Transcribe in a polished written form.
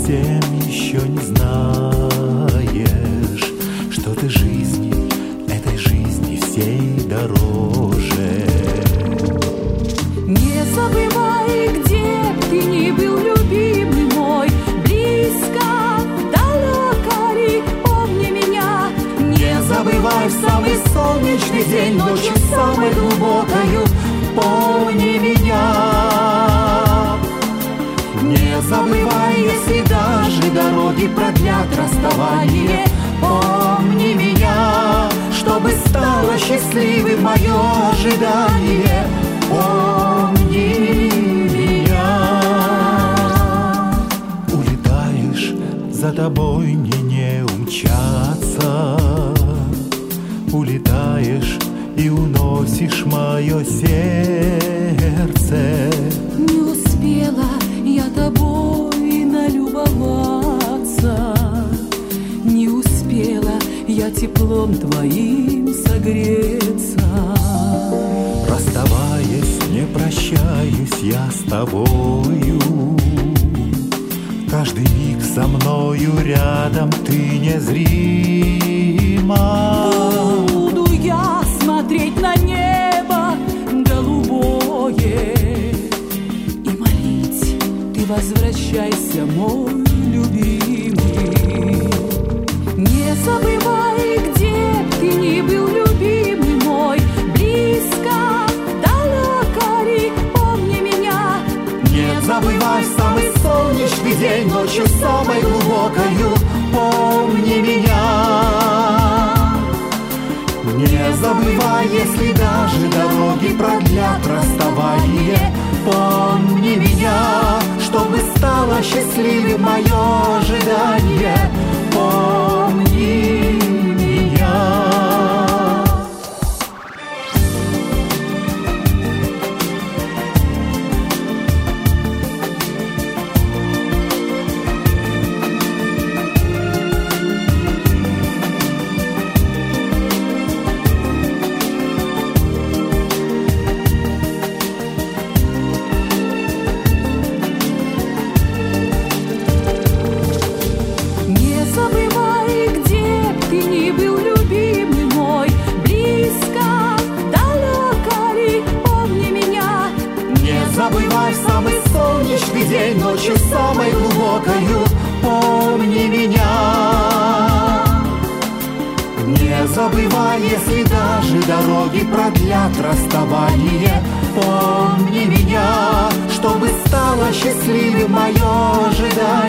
совсем еще не знаешь, что ты жизни, этой жизни всей дороже. Не забывай, где ты ни был, любимый мой, близко, далеко ли, помни меня. Не забывай в самый солнечный день, ночью самой глубокою, помни меня. Не забывай, если даже дороги продлят расставание, помни меня, чтобы стало счастливым мое ожидание. Помни меня. Улетаешь, за тобой мне не умчаться. Улетаешь и уносишь мое сердце. Не успела я тобой налюбоваться, не успела я теплом твоим согреться. Расставаясь, не прощаюсь я с тобою. Каждый миг со мною рядом ты незрима. Буду я смотреть на небо голубое и молить: ты возвращайся, мой любимый. Не забывай, где ты ни был, любимый мой, близко, далеко ли, помни меня. Не забывай в самый солнечный день, ночью самой глубокою, помни меня. Не забывай, если даже дороги продлят расставание, помни меня, чтобы стало счастливым мое ожидание. Помни меня. Не забывай, где ты ни был, любимый мой, близко, далеко ли, помни меня. Не забывай в самый солнечный день, ночью самой глубокою, помни меня. Не забывай, если даже дороги продлят расставание, помни меня, чтобы стало счастливым мое ожидание.